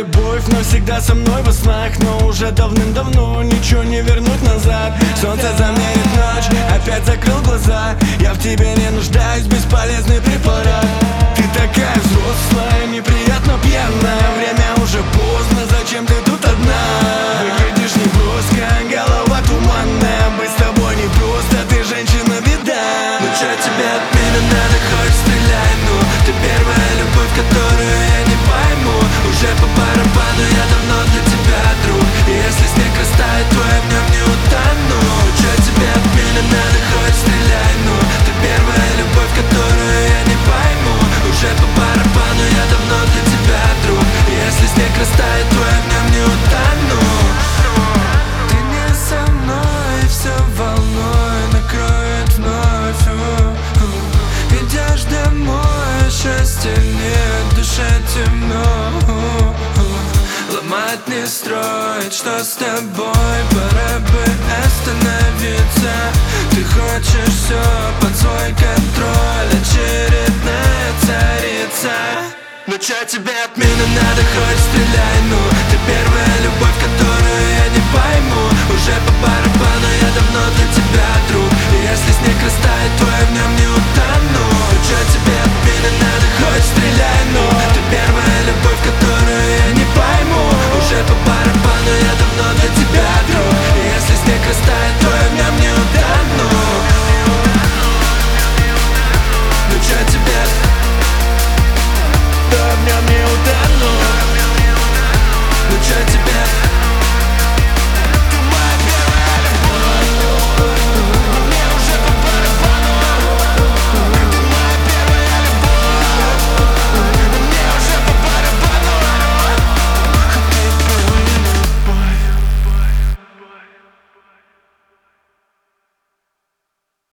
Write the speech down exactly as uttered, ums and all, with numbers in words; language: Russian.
любовь, но всегда со мной во снах. Но уже давным-давно ничего не вернуть назад. Солнце замерит ночь, опять закрыл глаза. Я в тебе не нуждаюсь, бесполезный препарат. Ты такая взрослая, неприятно пьяная. Время уже поздно, зачем ты тут одна? Выглядишь неброско, голова туманная. Быть с тобой не просто, ты женщина беда. Ну чё тебе от меня надо, хоть стреляй, ну ты первая любовь, которую я не пойму. Уже по барабану, я давно для тебя друг. И если снег растает, то я в нем не утону. Ну чё тебе от меня надо, хоть стреляй, ну ты первая любовь, которую я не пойму. Уже по барабану, я давно для тебя друг. И если снег растает, то я в нем не утону. Ты не со мной, все волной накроет вновь. Идешь домой, счастья нет, душе темно. Ломать не строить, что с тобой, пора бы